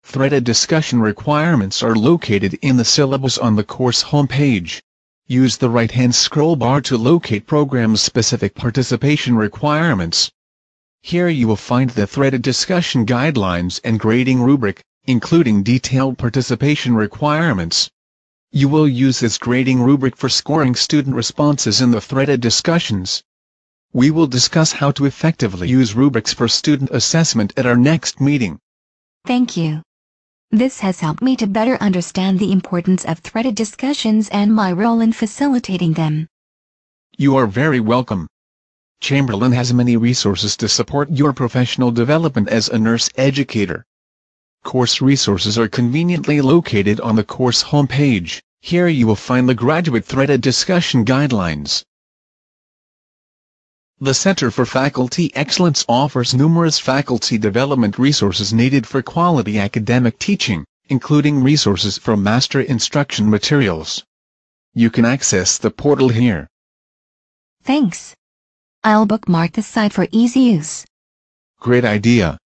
Threaded discussion requirements are located in the syllabus on the course homepage. Use the right-hand scroll bar to locate program-specific participation requirements. Here you will find the threaded discussion guidelines and grading rubric, including detailed participation requirements. You will use this grading rubric for scoring student responses in the threaded discussions. We will discuss how to effectively use rubrics for student assessment at our next meeting. Thank you. This has helped me to better understand the importance of threaded discussions and my role in facilitating them. You are very welcome. Chamberlain has many resources to support your professional development as a nurse educator. Course resources are conveniently located on the course homepage. Here you will find the graduate threaded discussion guidelines. The Center for Faculty Excellence offers numerous faculty development resources needed for quality academic teaching, including resources from master instruction materials. You can access the portal here. Thanks. I'll bookmark the site for easy use. Great idea.